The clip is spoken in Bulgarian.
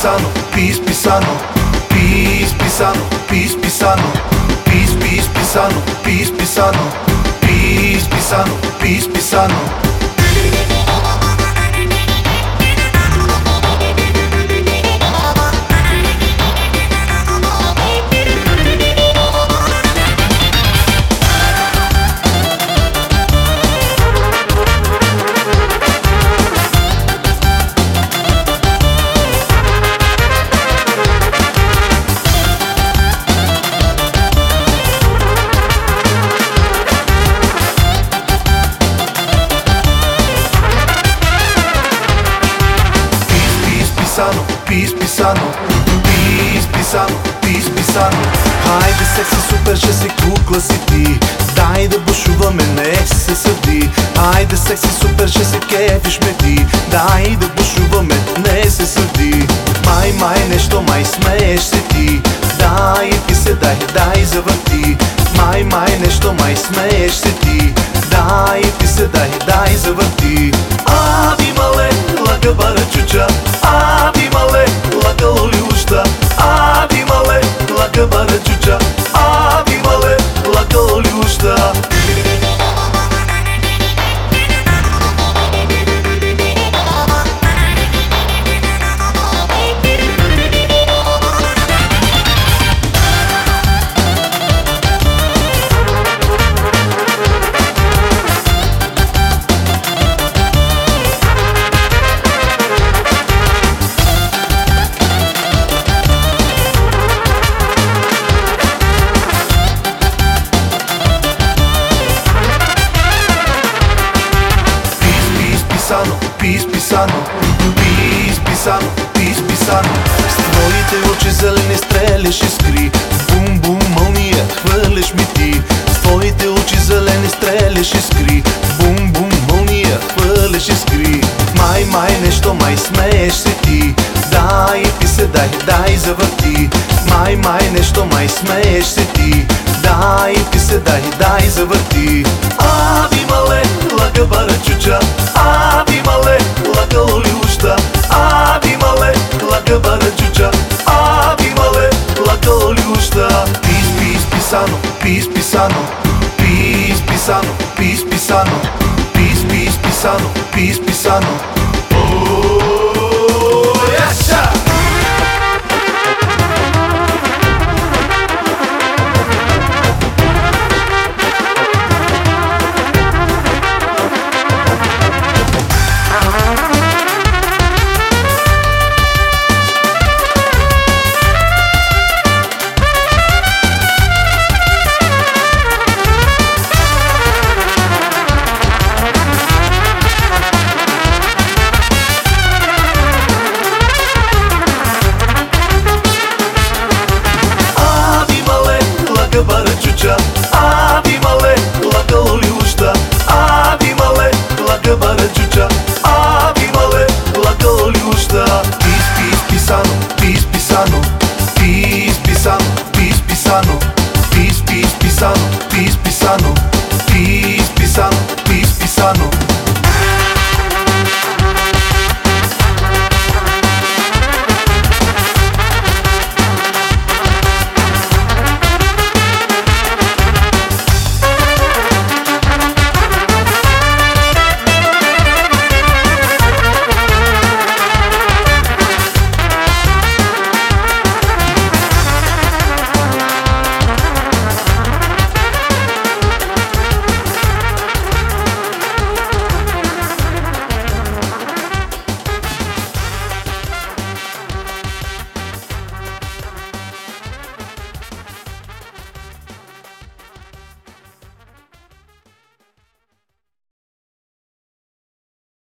pisano, pis pisano, pis pisano, pis pisano, pis pisano, pis pisano, pis pisano, pis pisano. Pis pisano, pis pisano, pis pisano. Хайде секси супер, ще си кукла си ти. Дай да бушуваме, не се съди. Хайде секси супер, ще се кефиш ме ти. Дай да бушуваме, не се съди. Май нещо, май смееш се ти. Дай ти се, дай завърти. Май нещо, май смееш се ти. Дай ти се, дай завърти. Аби мале, лака бара чуча. Аби мале, лака лоли уща. Аби мале, лака бара чуча. Аби мале, лака лоли уща. Пис pisano, pis pisano, pis pisano. С твоите очи зелени стреляш искри. Бум бум мълния, хвърляш ми ти. С твоите очи зелени стреляш искри. Бум бум мълния, хвърляш искри. Май нещо, май смееш се ти. Дай ти се, дай завърти. Май нещо, май смееш се ти. Дай ти се, дай завърти. Аби мале, лака бара чуча. Аби мале, лака лоли уща. Аби мале, лака бара чуча. Аби мале, лака лоли уща. Пис pisano, pis pisano, pis pisano, pis pisano, pis pisano, pis pisano. Abi male, laka loli usta. Abi male, laka bara čuča.